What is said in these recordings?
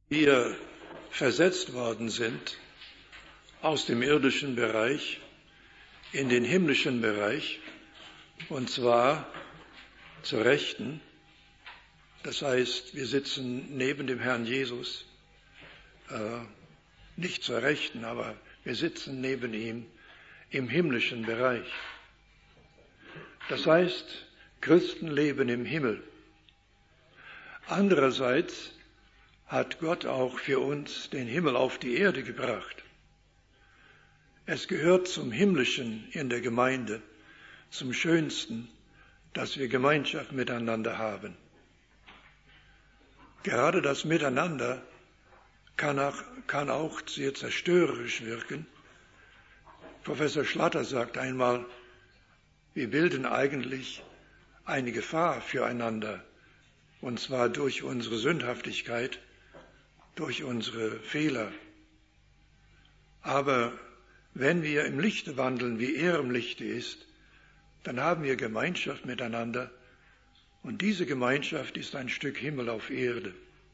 Wir versetzt worden sind aus dem irdischen Bereich in den himmlischen Bereich, und zwar zur Rechten. Das heißt, wir sitzen neben dem Herrn Jesus, nicht zur Rechten, aber wir sitzen neben ihm im himmlischen Bereich. Das heißt, Christen leben im Himmel. Andererseits hat Gott auch für uns den Himmel auf die Erde gebracht. Es gehört zum Himmlischen in der Gemeinde, zum Schönsten, dass wir Gemeinschaft miteinander haben. Gerade das Miteinander kann auch sehr zerstörerisch wirken. Professor Schlatter sagt einmal, wir bilden eigentlich eine Gefahr füreinander, und zwar durch unsere Sündhaftigkeit, durch unsere Fehler. Aber wenn wir im Lichte wandeln, wie er im Lichte ist, dann haben wir Gemeinschaft miteinander, und diese Gemeinschaft ist ein Stück Himmel auf Erde.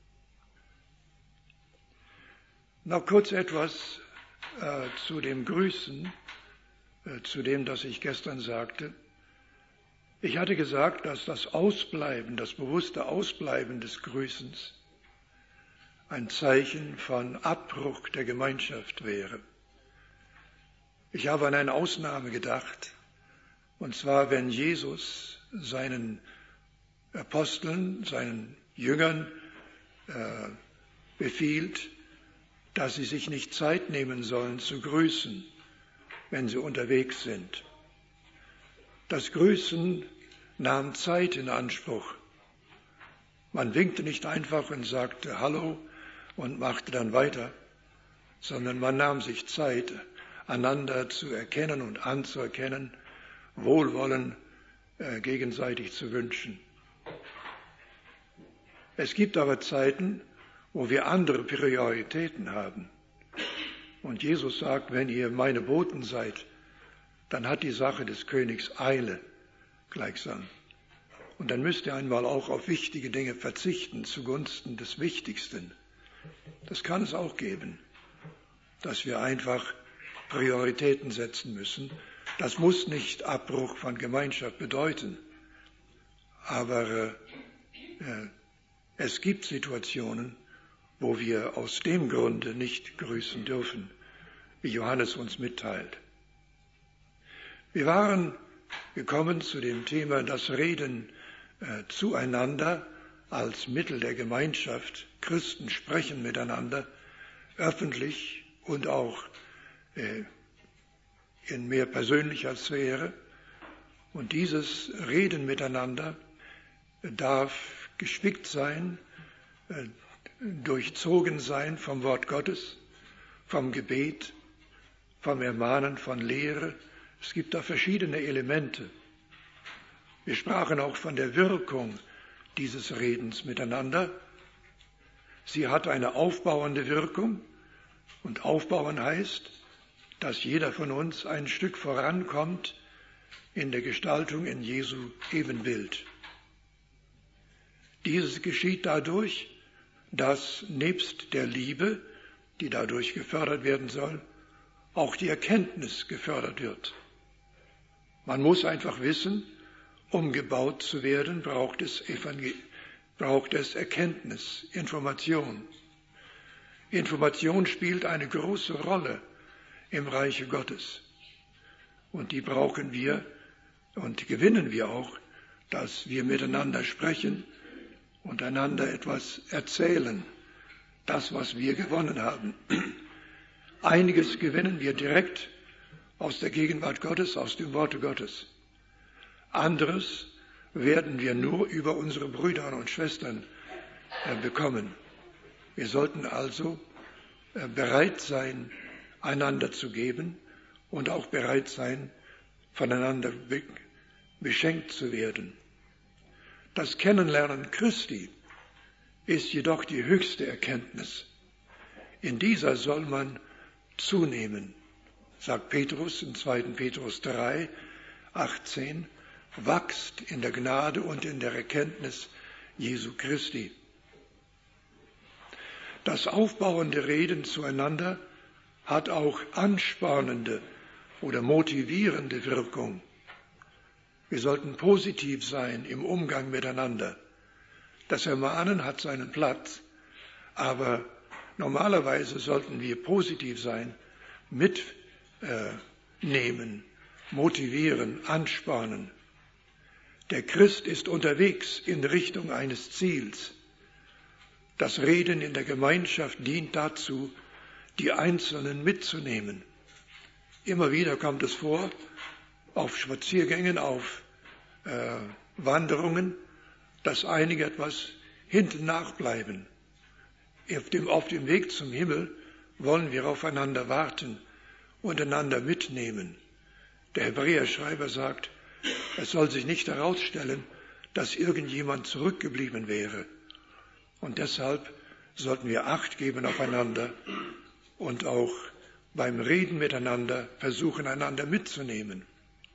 Noch kurz etwas zu dem Grüßen, zu dem, das ich gestern sagte. Ich hatte gesagt, dass das Ausbleiben, das bewusste Ausbleiben des Grüßens ein Zeichen von Abbruch der Gemeinschaft wäre. Ich habe an eine Ausnahme gedacht, und zwar, wenn Jesus seinen Aposteln, seinen Jüngern befiehlt, dass sie sich nicht Zeit nehmen sollen zu grüßen, wenn sie unterwegs sind. Das Grüßen nahm Zeit in Anspruch. Man winkte nicht einfach und sagte Hallo und machte dann weiter, sondern man nahm sich Zeit, einander zu erkennen und anzuerkennen, Wohlwollen gegenseitig zu wünschen. Es gibt aber Zeiten, wo wir andere Prioritäten haben. Und Jesus sagt, wenn ihr meine Boten seid, dann hat die Sache des Königs Eile gleichsam. Und dann müsst ihr einmal auch auf wichtige Dinge verzichten zugunsten des Wichtigsten. Das kann es auch geben, dass wir einfach Prioritäten setzen müssen. Das muss nicht Abbruch von Gemeinschaft bedeuten. Aber es gibt Situationen, wo wir aus dem Grunde nicht grüßen dürfen, wie Johannes uns mitteilt. Wir waren gekommen zu dem Thema, das Reden zueinander als Mittel der Gemeinschaft. Christen sprechen miteinander, öffentlich und auch in mehr persönlicher Sphäre. Und dieses Reden miteinander darf gespickt sein, durchzogen sein vom Wort Gottes, vom Gebet, vom Ermahnen, von Lehre. Es gibt da verschiedene Elemente. Wir sprachen auch von der Wirkung dieses Redens miteinander. Sie hat eine aufbauende Wirkung, und aufbauen heißt, dass jeder von uns ein Stück vorankommt in der Gestaltung in Jesu Ebenbild. Dieses geschieht dadurch, dass nebst der Liebe, die dadurch gefördert werden soll, auch die Erkenntnis gefördert wird. Man muss einfach wissen, um gebaut zu werden, braucht es Erkenntnis, Information. Information spielt eine große Rolle im Reiche Gottes. Und die brauchen wir und gewinnen wir auch, dass wir miteinander sprechen und einander etwas erzählen, das, was wir gewonnen haben. Einiges gewinnen wir direkt aus der Gegenwart Gottes, aus dem Worte Gottes. Anderes werden wir nur über unsere Brüder und Schwestern bekommen. Wir sollten also bereit sein, einander zu geben und auch bereit sein, voneinander beschenkt zu werden. Das Kennenlernen Christi ist jedoch die höchste Erkenntnis. In dieser soll man zunehmen, sagt Petrus in 2. Petrus 3, 18, wachst in der Gnade und in der Erkenntnis Jesu Christi. Das aufbauende Reden zueinander hat auch anspornende oder motivierende Wirkung. Wir sollten positiv sein im Umgang miteinander. Das Ermahnen hat seinen Platz, aber normalerweise sollten wir positiv sein, mitnehmen, motivieren, anspornen. Der Christ ist unterwegs in Richtung eines Ziels. Das Reden in der Gemeinschaft dient dazu, die Einzelnen mitzunehmen. Immer wieder kommt es vor, auf Spaziergängen, auf Wanderungen, dass einige etwas hinten nachbleiben. Auf dem Weg zum Himmel wollen wir aufeinander warten und einander mitnehmen. Der Hebräerschreiber sagt, es soll sich nicht herausstellen, dass irgendjemand zurückgeblieben wäre. Und deshalb sollten wir Acht geben aufeinander und auch beim Reden miteinander versuchen, einander mitzunehmen.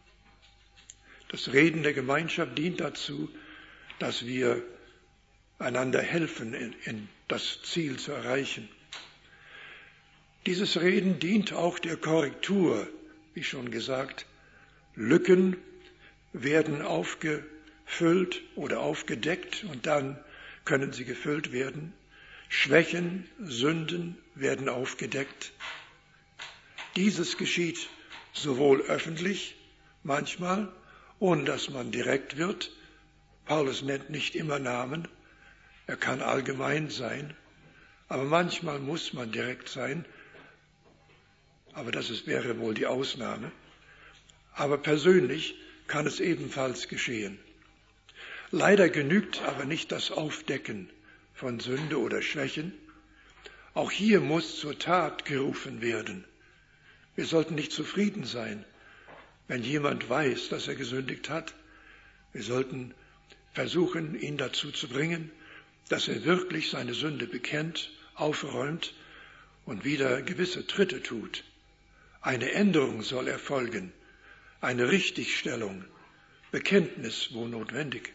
Das Reden der Gemeinschaft dient dazu, dass wir einander helfen, in das Ziel zu erreichen. Dieses Reden dient auch der Korrektur, wie schon gesagt. Lücken werden aufgefüllt oder aufgedeckt und dann können sie gefüllt werden. Schwächen, Sünden werden aufgedeckt. Dieses geschieht sowohl öffentlich, manchmal, ohne dass man direkt wird. Paulus nennt nicht immer Namen, er kann allgemein sein, aber manchmal muss man direkt sein, aber wäre wohl die Ausnahme. Aber persönlich kann es ebenfalls geschehen. Leider genügt aber nicht das Aufdecken von Sünde oder Schwächen. Auch hier muss zur Tat gerufen werden. Wir sollten nicht zufrieden sein, wenn jemand weiß, dass er gesündigt hat. Wir sollten versuchen, ihn dazu zu bringen, dass er wirklich seine Sünde bekennt, aufräumt und wieder gewisse Tritte tut. Eine Änderung soll erfolgen, eine Richtigstellung, Bekenntnis, wo notwendig.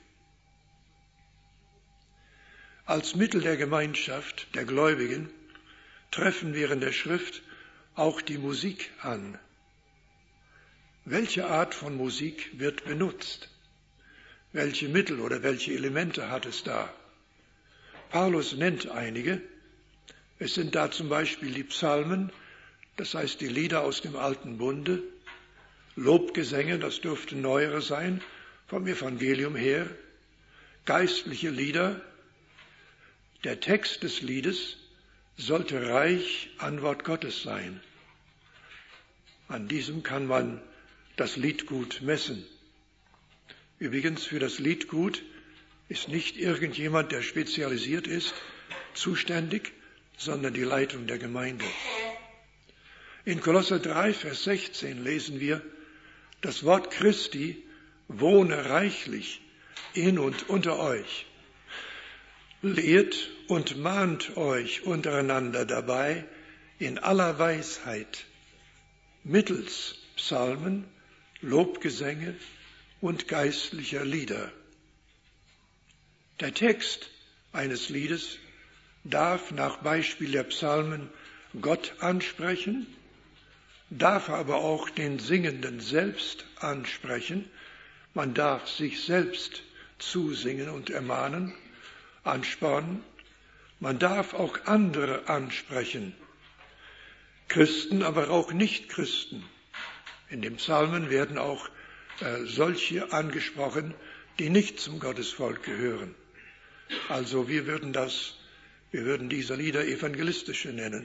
Als Mittel der Gemeinschaft der Gläubigen treffen wir in der Schrift auch die Musik an. Welche Art von Musik wird benutzt? Welche Mittel oder welche Elemente hat es da? Paulus nennt einige. Es sind da zum Beispiel die Psalmen, das heißt die Lieder aus dem Alten Bunde, Lobgesänge, das dürften neuere sein, vom Evangelium her, geistliche Lieder. Der Text des Liedes sollte reich an Wort Gottes sein. An diesem kann man das Liedgut messen. Übrigens, für das Liedgut ist nicht irgendjemand, der spezialisiert ist, zuständig, sondern die Leitung der Gemeinde. In Kolosser 3, Vers 16 lesen wir, das Wort Christi wohne reichlich in und unter euch. Lehrt und mahnt euch untereinander dabei in aller Weisheit, mittels Psalmen, Lobgesänge und geistlicher Lieder. Der Text eines Liedes darf nach Beispiel der Psalmen Gott ansprechen, darf aber auch den Singenden selbst ansprechen. Man darf sich selbst zusingen und ermahnen, anspornen. Man darf auch andere ansprechen, Christen, aber auch Nichtchristen. In den Psalmen werden auch solche angesprochen, die nicht zum Gottesvolk gehören. Also wir würden diese Lieder evangelistische nennen.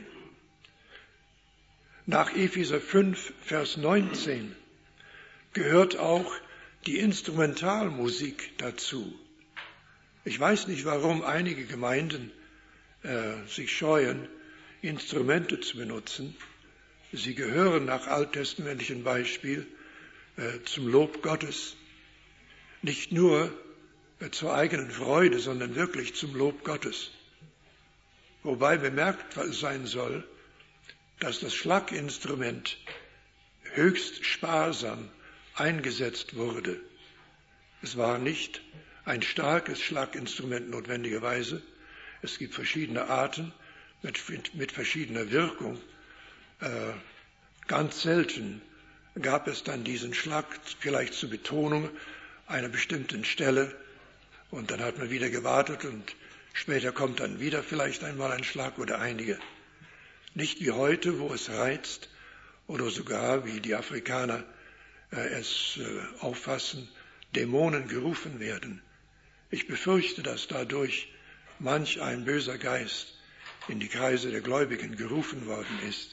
Nach Epheser 5, Vers 19 gehört auch die Instrumentalmusik dazu. Ich weiß nicht, warum einige Gemeinden sich scheuen, Instrumente zu benutzen. Sie gehören nach alttestamentlichem Beispiel zum Lob Gottes. Nicht nur zur eigenen Freude, sondern wirklich zum Lob Gottes. Wobei bemerkt sein soll, dass das Schlaginstrument höchst sparsam eingesetzt wurde. Es war nicht ein starkes Schlaginstrument notwendigerweise. Es gibt verschiedene Arten. mit verschiedener Wirkung. Ganz selten gab es dann diesen Schlag, vielleicht zur Betonung einer bestimmten Stelle, und dann hat man wieder gewartet und später kommt dann wieder vielleicht einmal ein Schlag oder einige. Nicht wie heute, wo es reizt oder sogar, wie die Afrikaner es auffassen, Dämonen gerufen werden. Ich befürchte, dass dadurch manch ein böser Geist in die Kreise der Gläubigen gerufen worden ist.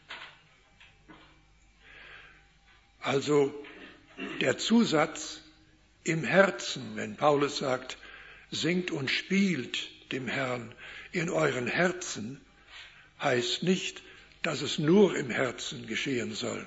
Also der Zusatz im Herzen, wenn Paulus sagt, singt und spielt dem Herrn in euren Herzen, heißt nicht, dass es nur im Herzen geschehen soll.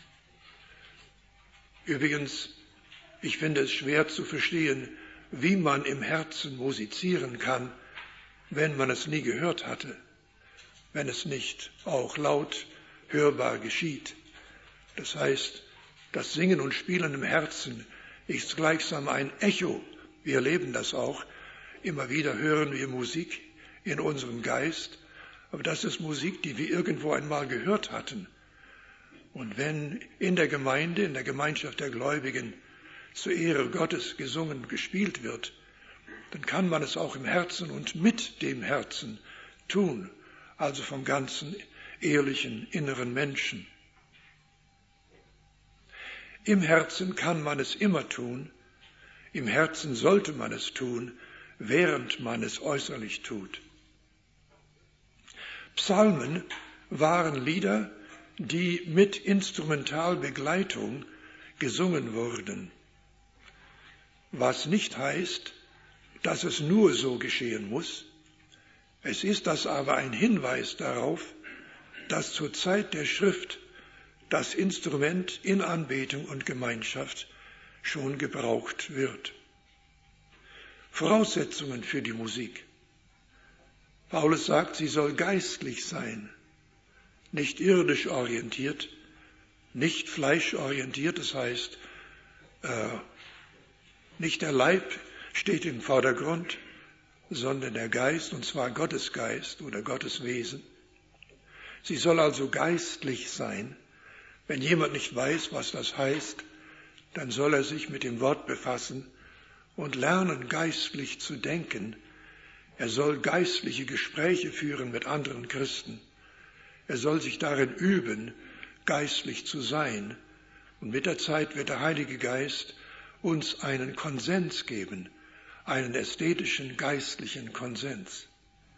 Übrigens, ich finde es schwer zu verstehen, wie man im Herzen musizieren kann, wenn man es nie gehört hatte, wenn es nicht auch laut hörbar geschieht. Das heißt, das Singen und Spielen im Herzen ist gleichsam ein Echo. Wir erleben das auch. Immer wieder hören wir Musik in unserem Geist, aber das ist Musik, die wir irgendwo einmal gehört hatten. Und wenn in der Gemeinde, in der Gemeinschaft der Gläubigen zur Ehre Gottes gesungen und gespielt wird, dann kann man es auch im Herzen und mit dem Herzen tun, also vom ganzen ehrlichen inneren Menschen. Im Herzen kann man es immer tun, im Herzen sollte man es tun, während man es äußerlich tut. Psalmen waren Lieder, die mit Instrumentalbegleitung gesungen wurden, was nicht heißt, dass es nur so geschehen muss. Es ist das aber ein Hinweis darauf, dass zur Zeit der Schrift das Instrument in Anbetung und Gemeinschaft schon gebraucht wird. Voraussetzungen für die Musik. Paulus sagt, sie soll geistlich sein, nicht irdisch orientiert, nicht fleischorientiert, das heißt, nicht der Leib steht im Vordergrund, sondern der Geist, und zwar Gottes Geist oder Gottes Wesen. Sie soll also geistlich sein. Wenn jemand nicht weiß, was das heißt, dann soll er sich mit dem Wort befassen und lernen, geistlich zu denken. Er soll geistliche Gespräche führen mit anderen Christen. Er soll sich darin üben, geistlich zu sein. Und mit der Zeit wird der Heilige Geist uns einen Konsens geben, einen ästhetischen, geistlichen Konsens.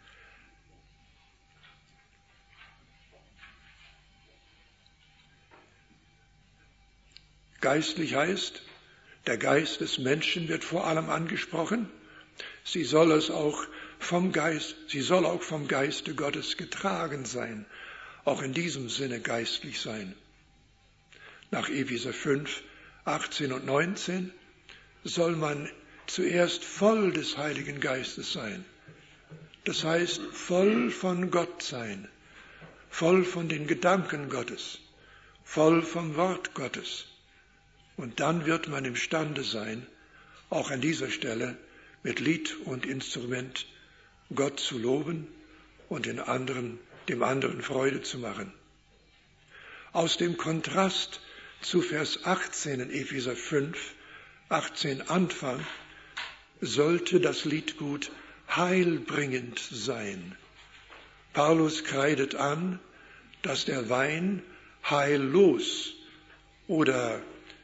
Geistlich heißt, der Geist des Menschen wird vor allem angesprochen. Sie soll auch vom Geiste Gottes getragen sein, auch in diesem Sinne geistlich sein. Nach Epheser 5, 18 und 19 soll man zuerst voll des Heiligen Geistes sein. Das heißt, voll von Gott sein, voll von den Gedanken Gottes, voll vom Wort Gottes. Und dann wird man imstande sein, auch an dieser Stelle mit Lied und Instrument Gott zu loben und dem anderen Freude zu machen. Aus dem Kontrast zu Vers 18 in Epheser 5, 18 Anfang, sollte das Liedgut heilbringend sein. Paulus kreidet an, dass der Wein heillos oder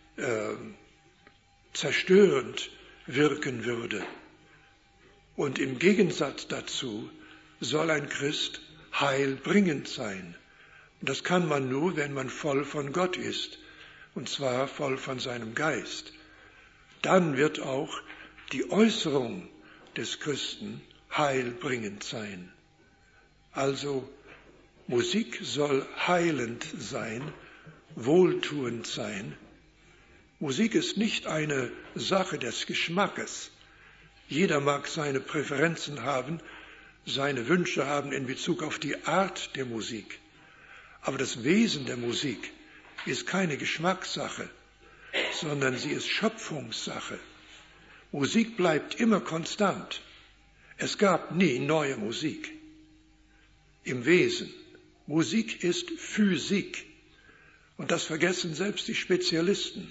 zerstörend wirken würde. Und im Gegensatz dazu soll ein Christ heilbringend sein. Das kann man nur, wenn man voll von Gott ist, und zwar voll von seinem Geist. Dann wird auch die Äußerung des Christen heilbringend sein. Also Musik soll heilend sein, wohltuend sein. Musik ist nicht eine Sache des Geschmackes. Jeder mag seine Präferenzen haben, seine Wünsche haben in Bezug auf die Art der Musik. Aber das Wesen der Musik ist keine Geschmackssache, sondern sie ist Schöpfungssache. Musik bleibt immer konstant. Es gab nie neue Musik. im Wesen. Musik ist Physik. Und das vergessen selbst die Spezialisten.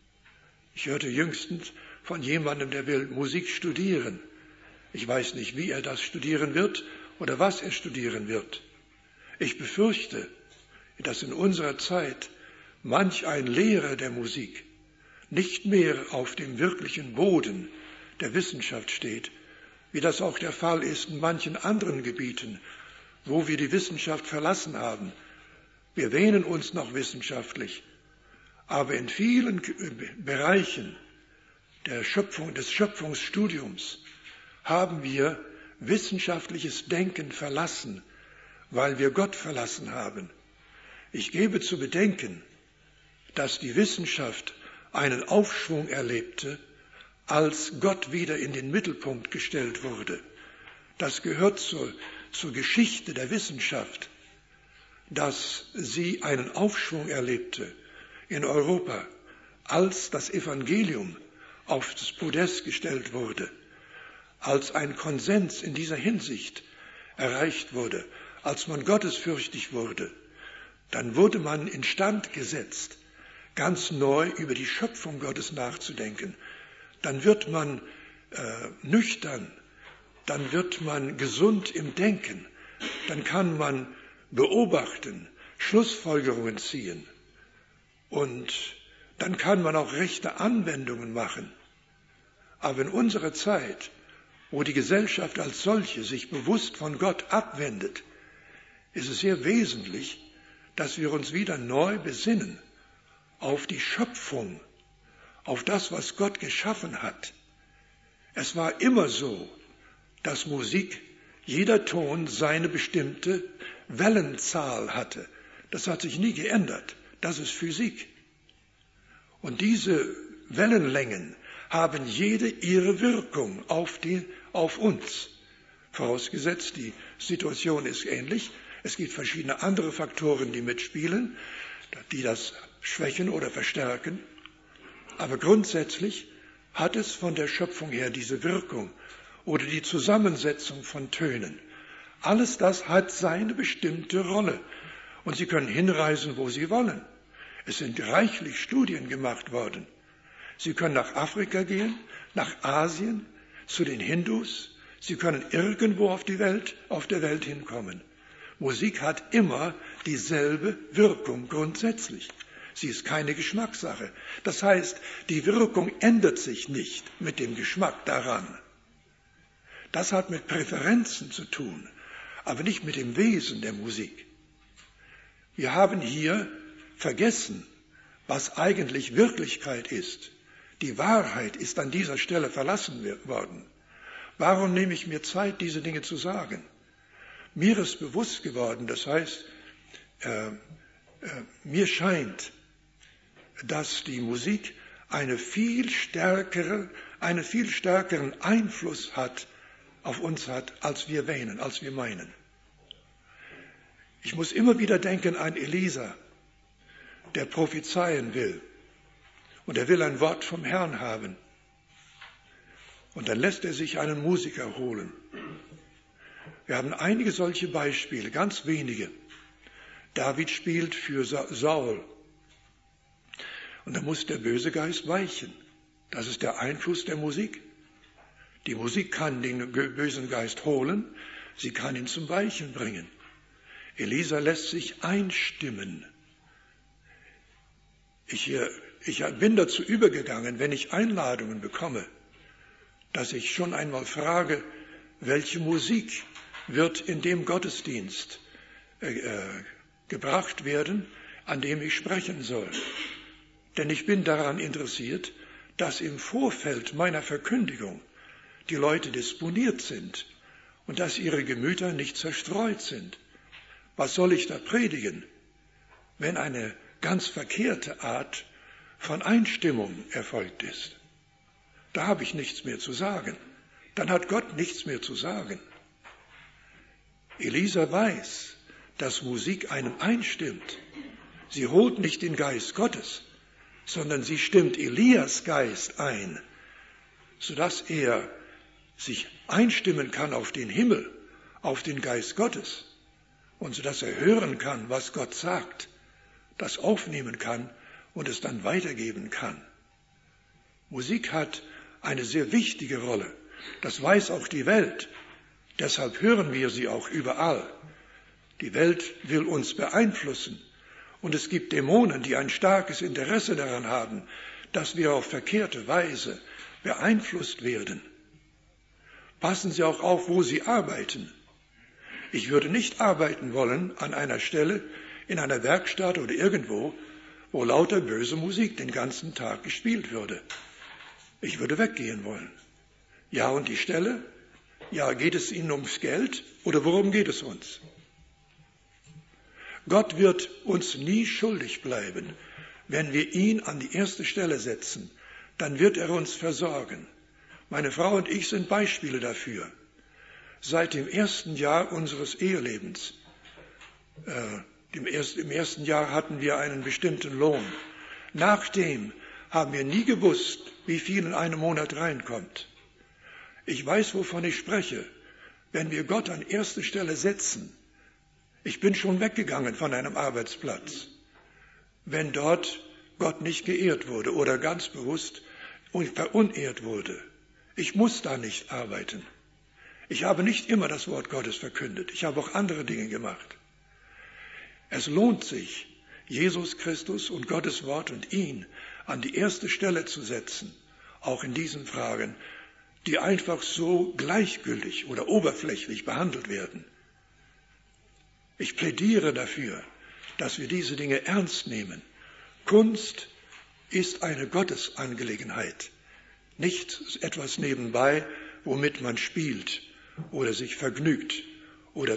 Ich hörte jüngstens von jemandem, der will Musik studieren. Ich weiß nicht, wie er das studieren wird oder was er studieren wird. Ich befürchte, dass in unserer Zeit manch ein Lehrer der Musik nicht mehr auf dem wirklichen Boden der Wissenschaft steht, wie das auch der Fall ist in manchen anderen Gebieten, wo wir die Wissenschaft verlassen haben. Wir wähnen uns noch wissenschaftlich, aber in vielen Bereichen des Schöpfungsstudiums haben wir wissenschaftliches Denken verlassen, weil wir Gott verlassen haben. Ich gebe zu bedenken, dass die Wissenschaft einen Aufschwung erlebte, als Gott wieder in den Mittelpunkt gestellt wurde. Das gehört zur Geschichte der Wissenschaft, dass sie einen Aufschwung erlebte in Europa, als das Evangelium auf das Podest gestellt wurde, als ein Konsens in dieser Hinsicht erreicht wurde, als man gottesfürchtig wurde, dann wurde man instand gesetzt, ganz neu über die Schöpfung Gottes nachzudenken. Dann wird man nüchtern, dann wird man gesund im Denken, dann kann man beobachten, Schlussfolgerungen ziehen und dann kann man auch rechte Anwendungen machen. Aber in unserer Zeit, wo die Gesellschaft als solche sich bewusst von Gott abwendet, ist es sehr wesentlich, dass wir uns wieder neu besinnen auf die Schöpfung, auf das, was Gott geschaffen hat. Es war immer so, dass Musik, jeder Ton seine bestimmte Wellenzahl hatte. Das hat sich nie geändert. Das ist Physik. Und diese Wellenlängen haben jede ihre Wirkung auf uns. Vorausgesetzt, die Situation ist ähnlich. Es gibt verschiedene andere Faktoren, die mitspielen, die das schwächen oder verstärken. Aber grundsätzlich hat es von der Schöpfung her diese Wirkung oder die Zusammensetzung von Tönen. Alles das hat seine bestimmte Rolle. Und Sie können hinreisen, wo Sie wollen. Es sind reichlich Studien gemacht worden. Sie können nach Afrika gehen, nach Asien, zu den Hindus. Sie können irgendwo auf der Welt hinkommen. Musik hat immer dieselbe Wirkung grundsätzlich. Sie ist keine Geschmackssache. Das heißt, die Wirkung ändert sich nicht mit dem Geschmack daran. Das hat mit Präferenzen zu tun, aber nicht mit dem Wesen der Musik. Wir haben hier vergessen, was eigentlich Wirklichkeit ist. Die Wahrheit ist an dieser Stelle verlassen worden. Warum nehme ich mir Zeit, diese Dinge zu sagen? Mir ist bewusst geworden, das heißt, mir scheint, dass die Musik einen viel stärkeren Einfluss auf uns hat, als wir wähnen, als wir meinen. Ich muss immer wieder denken an Elisa, der prophezeien will. Und er will ein Wort vom Herrn haben. Und dann lässt er sich einen Musiker holen. Wir haben einige solche Beispiele, ganz wenige. David spielt für Saul. Und da muss der böse Geist weichen. Das ist der Einfluss der Musik. Die Musik kann den bösen Geist holen, sie kann ihn zum Weichen bringen. Elisa lässt sich einstimmen. Ich bin dazu übergegangen, wenn ich Einladungen bekomme, dass ich schon einmal frage, welche Musik wird in dem Gottesdienst gebracht werden, an dem ich sprechen soll. Denn ich bin daran interessiert, dass im Vorfeld meiner Verkündigung die Leute disponiert sind und dass ihre Gemüter nicht zerstreut sind. Was soll ich da predigen, wenn eine ganz verkehrte Art von Einstimmung erfolgt ist? Da habe ich nichts mehr zu sagen. Dann hat Gott nichts mehr zu sagen. Elisa weiß, dass Musik einem einstimmt. Sie holt nicht den Geist Gottes, sondern sie stimmt Elias Geist ein, sodass er sich einstimmen kann auf den Himmel, auf den Geist Gottes. und so dass er hören kann, was Gott sagt, das aufnehmen kann und es dann weitergeben kann. Musik hat eine sehr wichtige Rolle. Das weiß auch die Welt. Deshalb hören wir sie auch überall. Die Welt will uns beeinflussen. Und es gibt Dämonen, die ein starkes Interesse daran haben, dass wir auf verkehrte Weise beeinflusst werden. Passen Sie auch auf, wo Sie arbeiten. Ich würde nicht arbeiten wollen an einer Stelle, in einer Werkstatt oder irgendwo, wo lauter böse Musik den ganzen Tag gespielt würde. Ich würde weggehen wollen. Ja, und die Stelle? Ja, geht es Ihnen ums Geld oder worum geht es uns? Gott wird uns nie schuldig bleiben. Wenn wir ihn an die erste Stelle setzen, dann wird er uns versorgen. Meine Frau und ich sind Beispiele dafür. Seit dem ersten Jahr unseres Ehelebens, im ersten Jahr hatten wir einen bestimmten Lohn. Nachdem haben wir nie gewusst, wie viel in einem Monat reinkommt. Ich weiß, wovon ich spreche. Wenn wir Gott an erste Stelle setzen, ich bin schon weggegangen von einem Arbeitsplatz, wenn dort Gott nicht geehrt wurde oder ganz bewusst verunehrt wurde. Ich muss da nicht arbeiten. Ich habe nicht immer das Wort Gottes verkündet. Ich habe auch andere Dinge gemacht. Es lohnt sich, Jesus Christus und Gottes Wort und ihn an die erste Stelle zu setzen, auch in diesen Fragen, die einfach so gleichgültig oder oberflächlich behandelt werden. Ich plädiere dafür, dass wir diese Dinge ernst nehmen. Kunst ist eine Gottesangelegenheit, nicht etwas nebenbei, womit man spielt oder sich vergnügt oder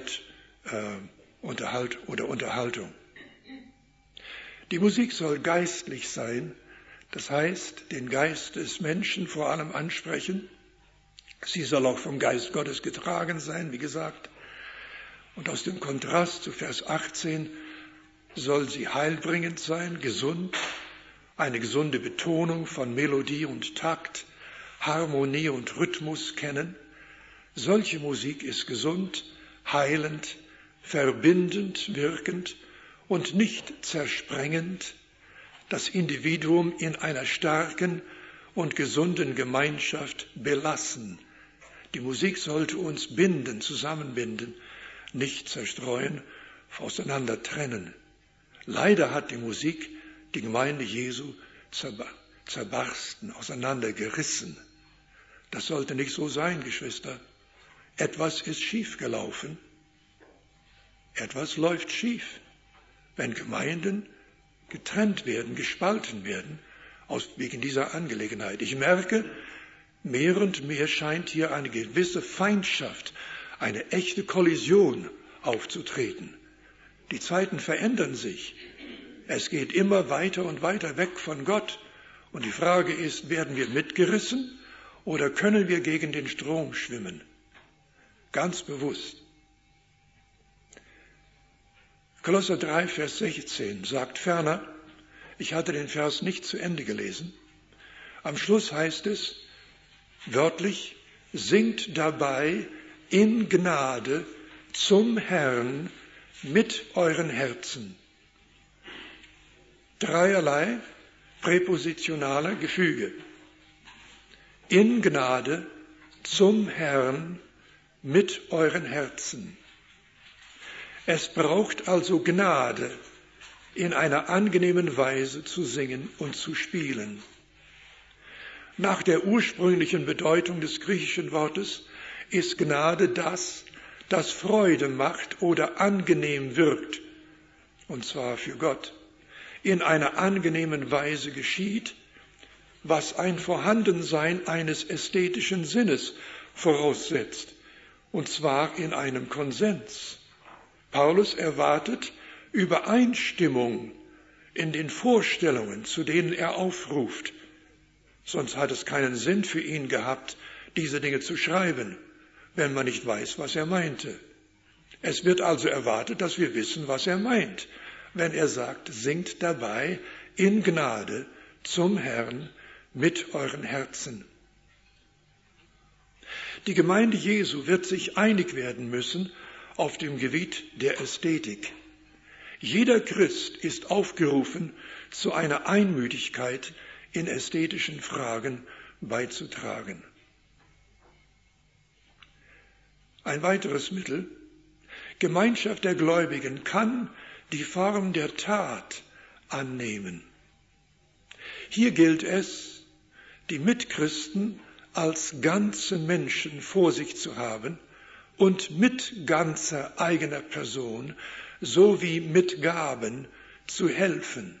Unterhaltung. Die Musik soll geistlich sein, das heißt, den Geist des Menschen vor allem ansprechen. Sie soll auch vom Geist Gottes getragen sein, wie gesagt. Und aus dem Kontrast zu Vers 18 soll sie heilbringend sein, gesund, eine gesunde Betonung von Melodie und Takt, Harmonie und Rhythmus kennen. Solche Musik ist gesund, heilend, verbindend wirkend und nicht zersprengend, das Individuum in einer starken und gesunden Gemeinschaft belassen. Die Musik sollte uns binden, zusammenbinden, nicht zerstreuen, auseinander trennen. Leider hat die Musik die Gemeinde Jesu zerbarsten, auseinandergerissen. Das sollte nicht so sein, Geschwister. Etwas ist schiefgelaufen. Etwas läuft schief, wenn Gemeinden getrennt werden, gespalten werden, wegen dieser Angelegenheit. Ich merke, mehr und mehr scheint hier eine gewisse Feindschaft, eine echte Kollision aufzutreten. Die Zeiten verändern sich. Es geht immer weiter und weiter weg von Gott. Und die Frage ist, werden wir mitgerissen oder können wir gegen den Strom schwimmen? Ganz bewusst. Kolosser 3, Vers 16 sagt ferner, ich hatte den Vers nicht zu Ende gelesen, am Schluss heißt es wörtlich, singt dabei in Gnade zum Herrn mit euren Herzen. Dreierlei präpositionale Gefüge. In Gnade zum Herrn mit euren Herzen. Es braucht also Gnade, in einer angenehmen Weise zu singen und zu spielen. Nach der ursprünglichen Bedeutung des griechischen Wortes ist Gnade das Freude macht oder angenehm wirkt, und zwar für Gott, in einer angenehmen Weise geschieht, was ein Vorhandensein eines ästhetischen Sinnes voraussetzt, und zwar in einem Konsens. Paulus erwartet Übereinstimmung in den Vorstellungen, zu denen er aufruft. Sonst hat es keinen Sinn für ihn gehabt, diese Dinge zu schreiben, wenn man nicht weiß, was er meinte. Es wird also erwartet, dass wir wissen, was er meint, wenn er sagt, singt dabei in Gnade zum Herrn mit euren Herzen. Die Gemeinde Jesu wird sich einig werden müssen auf dem Gebiet der Ästhetik. Jeder Christ ist aufgerufen, zu einer Einmütigkeit in ästhetischen Fragen beizutragen. Ein weiteres Mittel: Gemeinschaft der Gläubigen kann die Form der Tat annehmen. Hier gilt es, die Mitchristen als ganze Menschen vor sich zu haben und mit ganzer eigener Person sowie mit Gaben zu helfen.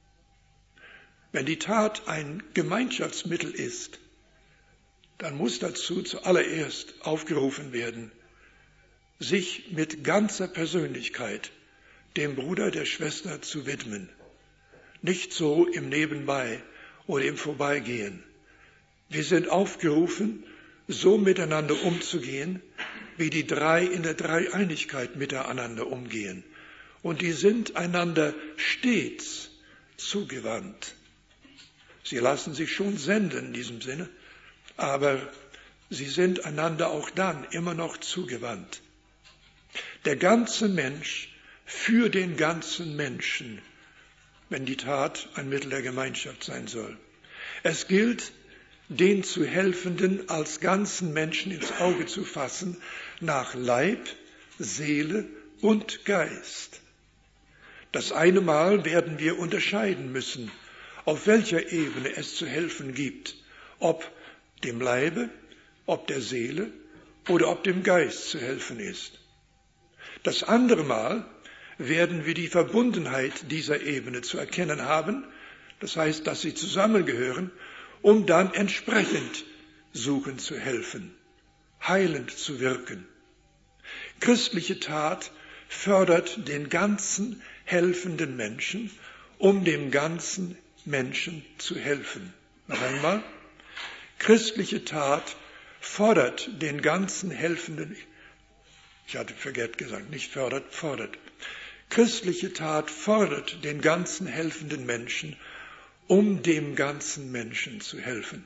Wenn die Tat ein Gemeinschaftsmittel ist, dann muss dazu zuallererst aufgerufen werden, sich mit ganzer Persönlichkeit dem Bruder, der Schwester zu widmen. Nicht so im Nebenbei oder im Vorbeigehen. Wir sind aufgerufen, so miteinander umzugehen, wie die drei in der Dreieinigkeit miteinander umgehen. Und die sind einander stets zugewandt. Sie lassen sich schon senden in diesem Sinne, aber sie sind einander auch dann immer noch zugewandt. Der ganze Mensch für den ganzen Menschen, wenn die Tat ein Mittel der Gemeinschaft sein soll. Es gilt, den zu Helfenden als ganzen Menschen ins Auge zu fassen, nach Leib, Seele und Geist. Das eine Mal werden wir unterscheiden müssen, auf welcher Ebene es zu helfen gibt, ob dem Leibe, ob der Seele oder ob dem Geist zu helfen ist. Das andere Mal werden wir die Verbundenheit dieser Ebene zu erkennen haben, das heißt, dass sie zusammengehören, um dann entsprechend suchen zu helfen, heilend zu wirken. Christliche Tat fördert den ganzen helfenden Menschen, um dem ganzen Menschen zu helfen. Noch einmal, christliche Tat fordert den ganzen helfenden, ich hatte verkehrt gesagt, nicht fördert, fordert. Christliche Tat fordert den ganzen helfenden Menschen, um dem ganzen Menschen zu helfen.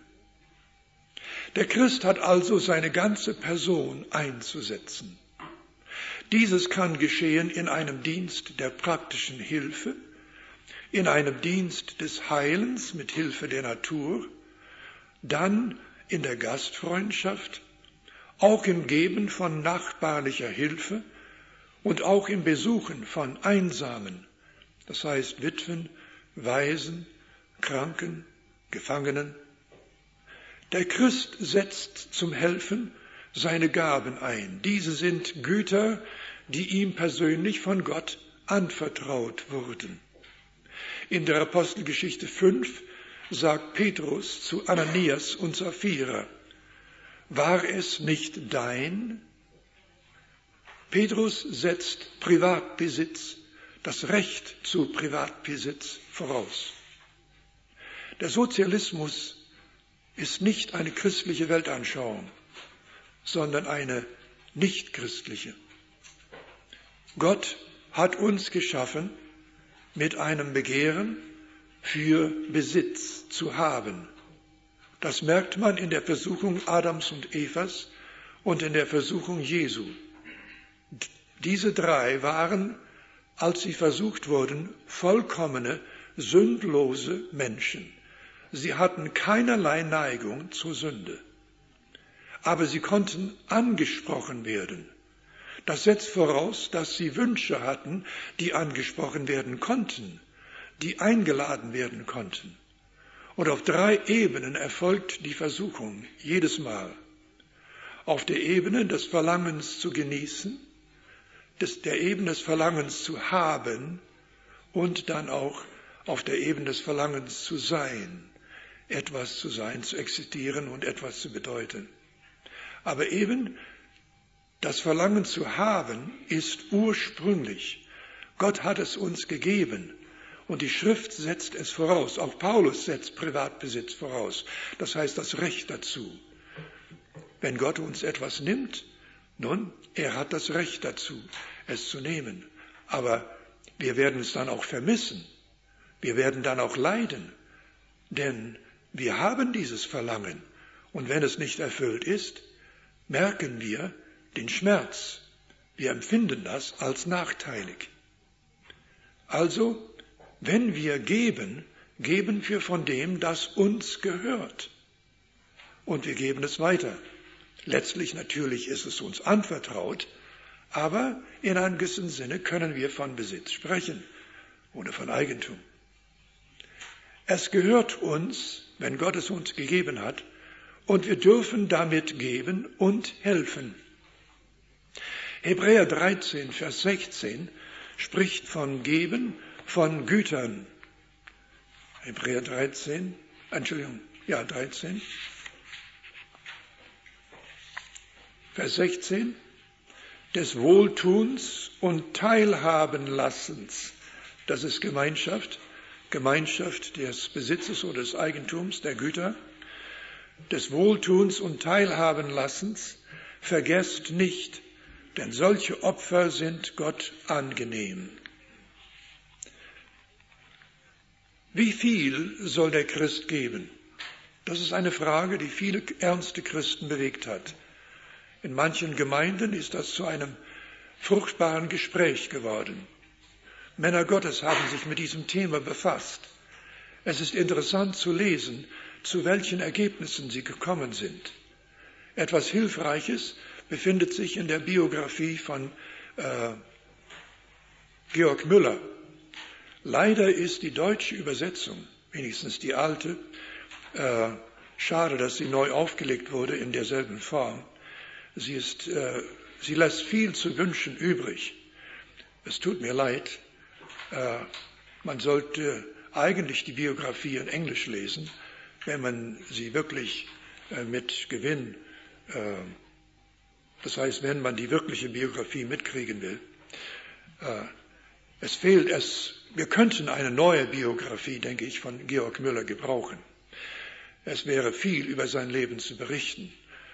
Der Christ hat also seine ganze Person einzusetzen. Dieses kann geschehen in einem Dienst der praktischen Hilfe, in einem Dienst des Heilens mit Hilfe der Natur, dann in der Gastfreundschaft, auch im Geben von nachbarlicher Hilfe und auch im Besuchen von Einsamen, das heißt Witwen, Waisen, Kranken, Gefangenen. Der Christ setzt zum Helfen seine Gaben ein. Diese sind Güter, die ihm persönlich von Gott anvertraut wurden. In der Apostelgeschichte 5 sagt Petrus zu Ananias und Sapphira: War es nicht dein? Petrus setzt Privatbesitz, das Recht zu Privatbesitz voraus. Der Sozialismus ist nicht eine christliche Weltanschauung, sondern eine nicht-christliche. Gott hat uns geschaffen mit einem Begehren für Besitz zu haben. Das merkt man in der Versuchung Adams und Evas und in der Versuchung Jesu. Diese drei waren, als sie versucht wurden, vollkommene, sündlose Menschen. Sie hatten keinerlei Neigung zur Sünde. Aber sie konnten angesprochen werden. Das setzt voraus, dass sie Wünsche hatten, die angesprochen werden konnten, die eingeladen werden konnten. Und auf 3 Ebenen erfolgt die Versuchung jedes Mal. Auf der Ebene des Verlangens zu genießen, der Ebene des Verlangens zu haben und dann auch auf der Ebene des Verlangens zu sein, etwas zu sein, zu existieren und etwas zu bedeuten. Aber eben das Verlangen zu haben ist ursprünglich. Gott hat es uns gegeben und die Schrift setzt es voraus. Auch Paulus setzt Privatbesitz voraus. Das heißt das Recht dazu. Wenn Gott uns etwas nimmt, nun, er hat das Recht dazu, es zu nehmen. Aber wir werden es dann auch vermissen. Wir werden dann auch leiden. Denn wir haben dieses Verlangen. Und wenn es nicht erfüllt ist, merken wir den Schmerz, Wir empfinden das als nachteilig. Also, wenn wir geben, geben wir von dem, das uns gehört. Und wir geben es weiter. Letztlich natürlich ist es uns anvertraut, aber in einem gewissen Sinne können wir von Besitz sprechen oder von Eigentum. Es gehört uns, wenn Gott es uns gegeben hat, und wir dürfen damit geben und helfen. Hebräer 13, Vers 16 spricht von Geben von Gütern. Hebräer 13, 13, Vers 16, des Wohltuns und Teilhabenlassens. Das ist Gemeinschaft des Besitzes oder des Eigentums, der Güter, des Wohltuns und Teilhabenlassens. Vergesst nicht, denn solche Opfer sind Gott angenehm. Wie viel soll der Christ geben? Das ist eine Frage, die viele ernste Christen bewegt hat. In manchen Gemeinden ist das zu einem fruchtbaren Gespräch geworden. Männer Gottes haben sich mit diesem Thema befasst. Es ist interessant zu lesen, zu welchen Ergebnissen sie gekommen sind. Etwas Hilfreiches befindet sich in der Biografie von Georg Müller. Leider ist die deutsche Übersetzung, wenigstens die alte, schade, dass sie neu aufgelegt wurde in derselben Form. Sie lässt viel zu wünschen übrig. Es tut mir leid. Man sollte eigentlich die Biografie in Englisch lesen, wenn man sie wirklich mit Gewinn, das heißt, wenn man die wirkliche Biografie mitkriegen will. Wir könnten eine neue Biografie, denke ich, von Georg Müller gebrauchen. Es wäre viel über sein Leben zu berichten.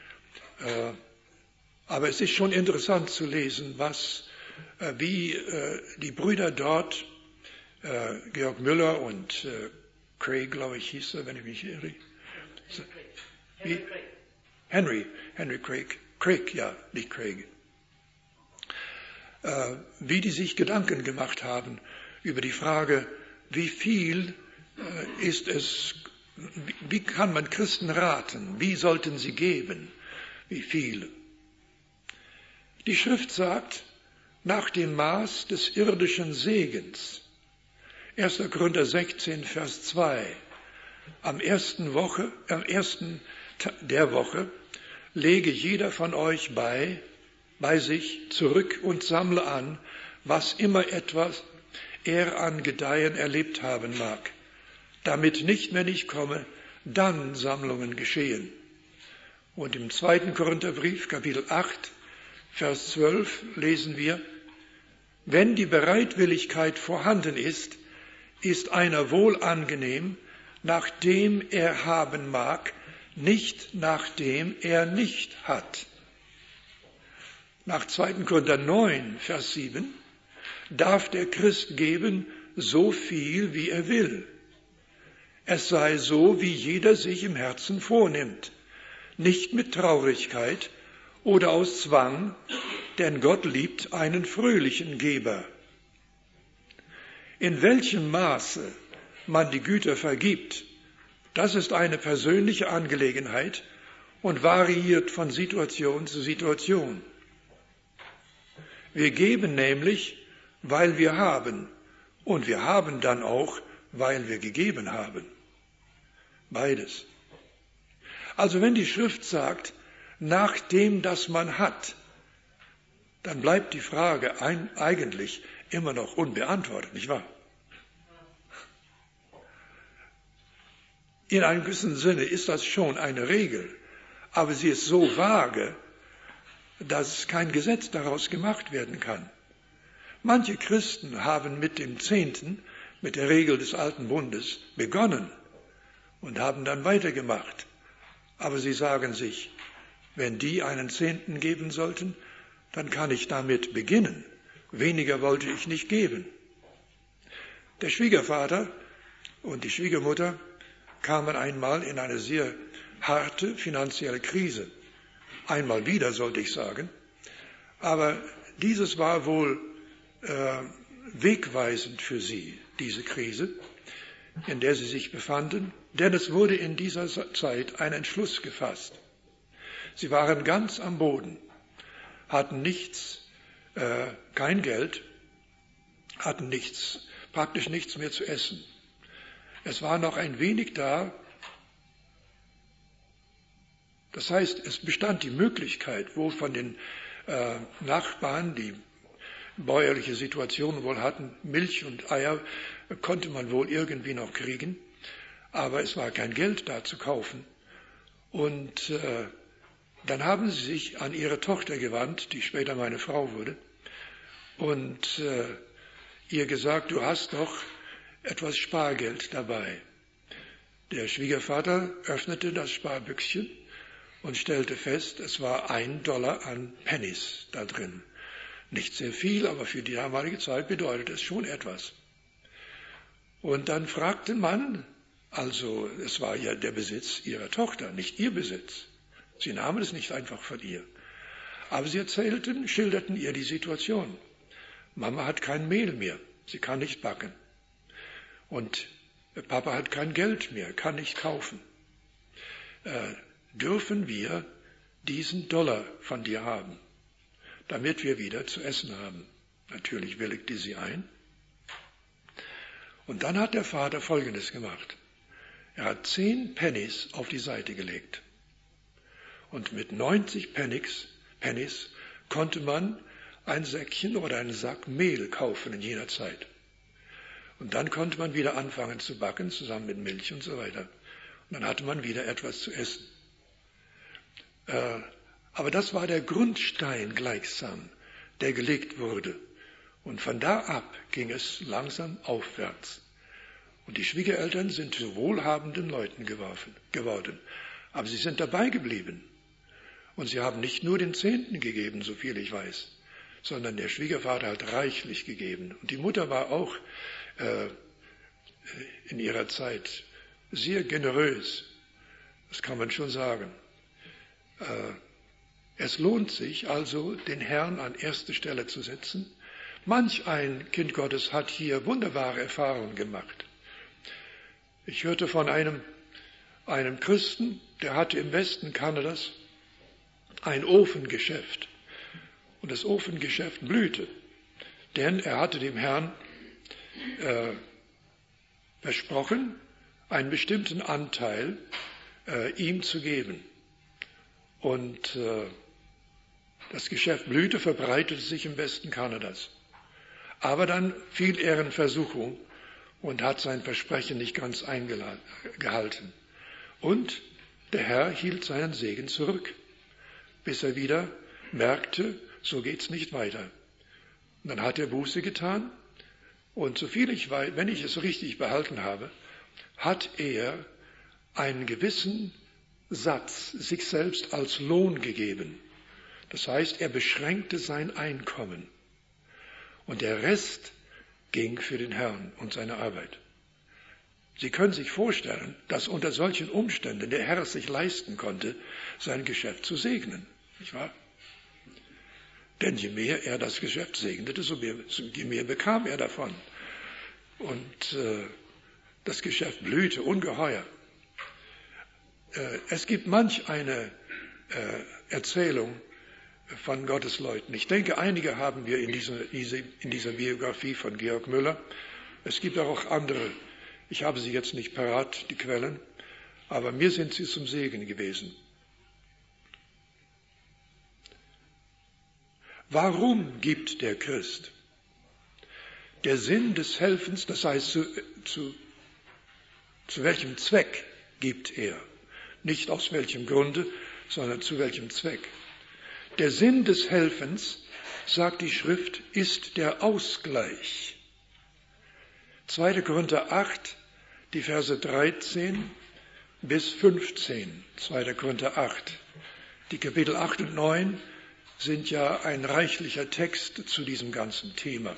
Aber es ist schon interessant zu lesen, wie die Brüder dort, Georg Müller und Craig, glaube ich, hieß er, wenn ich mich irre. Henry Craig, ja, nicht Craig. Wie die sich Gedanken gemacht haben über die Frage, wie viel ist es, wie kann man Christen raten, wie sollten sie geben, wie viel. Die Schrift sagt, nach dem Maß des irdischen Segens. 1. Korinther 16, Vers 2. Am ersten der Woche lege jeder von euch bei sich zurück und sammle an, was immer etwas er an Gedeihen erlebt haben mag, damit nicht, wenn ich komme, dann Sammlungen geschehen. Und im 2. Korintherbrief, Kapitel 8, Vers 12 lesen wir, wenn die Bereitwilligkeit vorhanden ist, ist einer wohl angenehm, nachdem er haben mag, nicht nachdem er nicht hat. Nach 2. Korinther 9, Vers 7 darf der Christ geben, so viel wie er will. Es sei so, wie jeder sich im Herzen vornimmt, nicht mit Traurigkeit oder aus Zwang, denn Gott liebt einen fröhlichen Geber. In welchem Maße man die Güter vergibt, das ist eine persönliche Angelegenheit und variiert von Situation zu Situation. Wir geben nämlich, weil wir haben, und wir haben dann auch, weil wir gegeben haben. Beides. Also wenn die Schrift sagt, nach dem, das man hat, dann bleibt die Frage eigentlich immer noch unbeantwortet, nicht wahr? In einem gewissen Sinne ist das schon eine Regel, aber sie ist so vage, dass kein Gesetz daraus gemacht werden kann. Manche Christen haben mit dem Zehnten, mit der Regel des Alten Bundes, begonnen und haben dann weitergemacht. Aber sie sagen sich, wenn die einen Zehnten geben sollten, dann kann ich damit beginnen. Weniger wollte ich nicht geben. Der Schwiegervater und die Schwiegermutter kamen einmal in eine sehr harte finanzielle Krise. Einmal wieder, sollte ich sagen. Aber Dieses war wohl wegweisend für sie, diese Krise, in der sie sich befanden, denn es wurde in dieser Zeit ein Entschluss gefasst. Sie waren ganz am Boden, hatten nichts, kein Geld, hatten nichts, praktisch nichts mehr zu essen. Es war noch ein wenig da. Das heißt, es bestand die Möglichkeit, wohl von den Nachbarn, die bäuerliche Situationen wohl hatten, Milch und Eier konnte man wohl irgendwie noch kriegen, aber es war kein Geld da zu kaufen. Und dann haben sie sich an ihre Tochter gewandt, die später meine Frau wurde, und ihr gesagt, du hast doch etwas Spargeld dabei. Der Schwiegervater öffnete das Sparbüchschen und stellte fest, es war $1 an Pennies da drin. Nicht sehr viel, aber für die damalige Zeit bedeutet es schon etwas. Und dann fragte man, also es war ja der Besitz ihrer Tochter, nicht ihr Besitz. Sie nahmen es nicht einfach von ihr. Aber sie schilderten ihr die Situation. Mama hat kein Mehl mehr, sie kann nicht backen. Und Papa hat kein Geld mehr, kann nicht kaufen. Dürfen wir diesen $1 von dir haben, damit wir wieder zu essen haben? Natürlich willigte sie ein. Und dann hat der Vater Folgendes gemacht. Er hat 10 Pennies auf die Seite gelegt. Und mit 90 Pennies konnte man ein Säckchen oder einen Sack Mehl kaufen in jener Zeit. Und dann konnte man wieder anfangen zu backen, zusammen mit Milch und so weiter. Und dann hatte man wieder etwas zu essen. Aber das war der Grundstein gleichsam, der gelegt wurde. Und von da ab ging es langsam aufwärts. Und die Schwiegereltern sind zu wohlhabenden Leuten geworden. Aber sie sind dabei geblieben. Und sie haben nicht nur den 10. gegeben, so viel ich weiß, sondern der Schwiegervater hat reichlich gegeben. Und die Mutter war auch in ihrer Zeit sehr generös. Das kann man schon sagen. Es lohnt sich also, den Herrn an erste Stelle zu setzen. Manch ein Kind Gottes hat hier wunderbare Erfahrungen gemacht. Ich hörte von einem Christen, der hatte im Westen Kanadas ein Ofengeschäft. Und das Ofengeschäft blühte, denn er hatte dem Herrn versprochen, einen bestimmten Anteil ihm zu geben. Und das Geschäft blühte, verbreitete sich im Westen Kanadas. Aber dann fiel er in Versuchung und hat sein Versprechen nicht ganz eingehalten. Und der Herr hielt seinen Segen zurück, bis er wieder merkte, so geht's nicht weiter. Und dann hat er Buße getan und soviel ich weiß, wenn ich es richtig behalten habe, hat er einen gewissen Satz sich selbst als Lohn gegeben. Das heißt, er beschränkte sein Einkommen. Und der Rest ging für den Herrn und seine Arbeit. Sie können sich vorstellen, dass unter solchen Umständen der Herr es sich leisten konnte, sein Geschäft zu segnen. Nicht wahr? Denn je mehr er das Geschäft segnete, je mehr bekam er davon. Und das Geschäft blühte ungeheuer. Es gibt manch eine Erzählung von Gottesleuten. Ich denke, einige haben wir in dieser Biografie von Georg Müller. Es gibt auch andere. Ich habe sie jetzt nicht parat, die Quellen, aber mir sind sie zum Segen gewesen. Warum gibt der Christ? Der Sinn des Helfens, das heißt, zu welchem Zweck gibt er? Nicht aus welchem Grunde, sondern zu welchem Zweck. Der Sinn des Helfens, sagt die Schrift, ist der Ausgleich. 2. Korinther 8, die Verse 13 bis 15. 2. Korinther 8. Die Kapitel 8 und 9 sind ja ein reichlicher Text zu diesem ganzen Thema.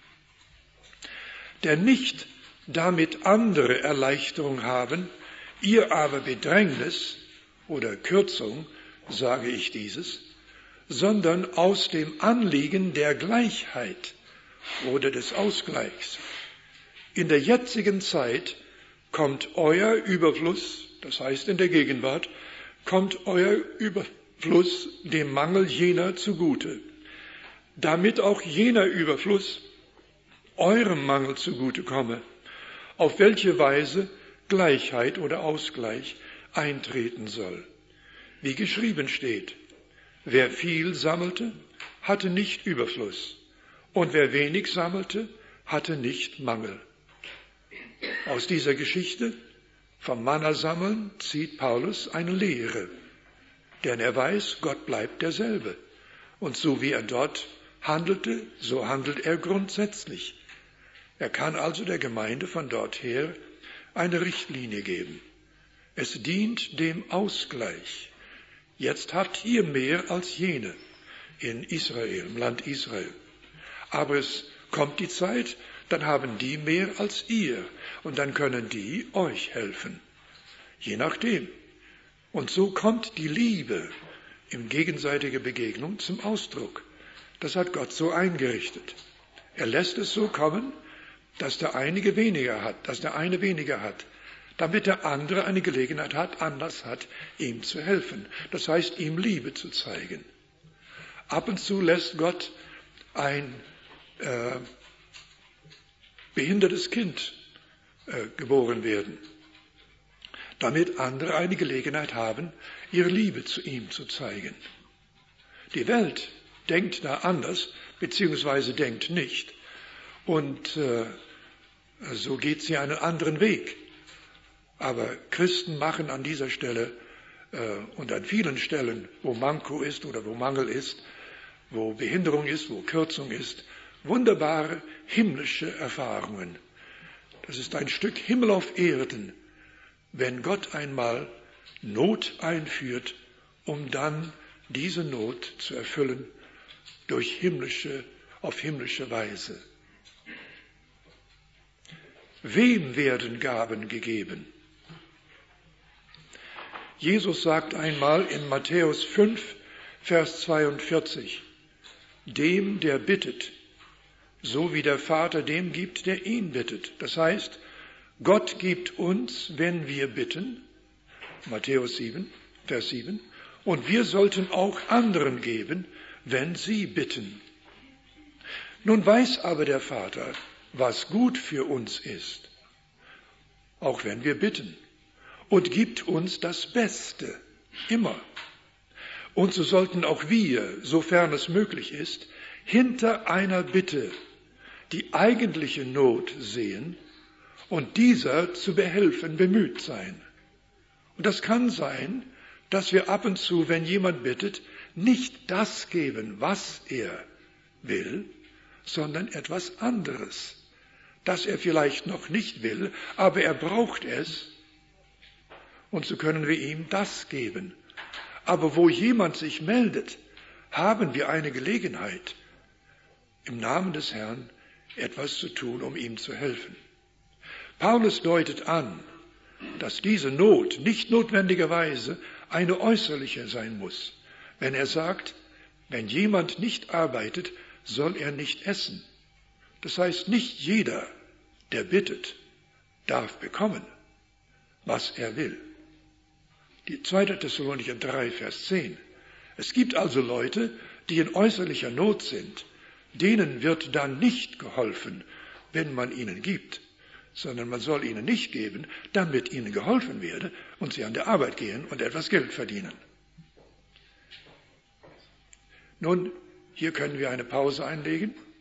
Der nicht damit andere Erleichterung haben, ihr aber Bedrängnis oder Kürzung, sage ich dieses, sondern aus dem Anliegen der Gleichheit oder des Ausgleichs. In der jetzigen Zeit kommt euer Überfluss, das heißt in der Gegenwart, kommt euer Überfluss dem Mangel jener zugute, damit auch jener Überfluss eurem Mangel zugute komme, auf welche Weise Gleichheit oder Ausgleich eintreten soll. Wie geschrieben steht, wer viel sammelte, hatte nicht Überfluss, und wer wenig sammelte, hatte nicht Mangel. Aus dieser Geschichte vom Manna-Sammeln zieht Paulus eine Lehre, denn er weiß, Gott bleibt derselbe. Und so wie er dort handelte, so handelt er grundsätzlich. Er kann also der Gemeinde von dort her eine Richtlinie geben. Es dient dem Ausgleich. Jetzt habt ihr mehr als jene in Israel, im Land Israel. Aber es kommt die Zeit, dann haben die mehr als ihr und dann können die euch helfen. Je nachdem. Und so kommt die Liebe in gegenseitiger Begegnung zum Ausdruck. Das hat Gott so eingerichtet. Er lässt es so kommen, dass der eine weniger hat, damit der andere eine Gelegenheit hat, anders hat, ihm zu helfen. Das heißt, ihm Liebe zu zeigen. Ab und zu lässt Gott ein behindertes Kind geboren werden, damit andere eine Gelegenheit haben, ihre Liebe zu ihm zu zeigen. Die Welt denkt da anders, beziehungsweise denkt nicht. Und so geht sie einen anderen Weg. Aber Christen machen an dieser Stelle und an vielen Stellen, wo Manko ist oder wo Mangel ist, wo Behinderung ist, wo Kürzung ist, wunderbare himmlische Erfahrungen. Das ist ein Stück Himmel auf Erden, wenn Gott einmal Not einführt, um dann diese Not zu erfüllen auf himmlische Weise. Wem werden Gaben gegeben? Jesus sagt einmal in Matthäus 5, Vers 42, dem, der bittet, so wie der Vater dem gibt, der ihn bittet. Das heißt, Gott gibt uns, wenn wir bitten, Matthäus 7, Vers 7, und wir sollten auch anderen geben, wenn sie bitten. Nun weiß aber der Vater, was gut für uns ist, auch wenn wir bitten, und gibt uns das Beste, immer. Und so sollten auch wir, sofern es möglich ist, hinter einer Bitte die eigentliche Not sehen und dieser zu behelfen bemüht sein. Und das kann sein, dass wir ab und zu, wenn jemand bittet, nicht das geben, was er will, sondern etwas anderes, das er vielleicht noch nicht will, aber er braucht es, und so können wir ihm das geben. Aber wo jemand sich meldet, haben wir eine Gelegenheit, im Namen des Herrn etwas zu tun, um ihm zu helfen. Paulus deutet an, dass diese Not nicht notwendigerweise eine äußerliche sein muss. Wenn er sagt, wenn jemand nicht arbeitet, soll er nicht essen. Das heißt, nicht jeder, der bittet, darf bekommen, was er will. Die 2. Thessalonicher 3, Vers 10. Es gibt also Leute, die in äußerlicher Not sind. Denen wird dann nicht geholfen, wenn man ihnen gibt, sondern man soll ihnen nicht geben, damit ihnen geholfen werde und sie an die Arbeit gehen und etwas Geld verdienen. Nun, hier können wir eine Pause einlegen.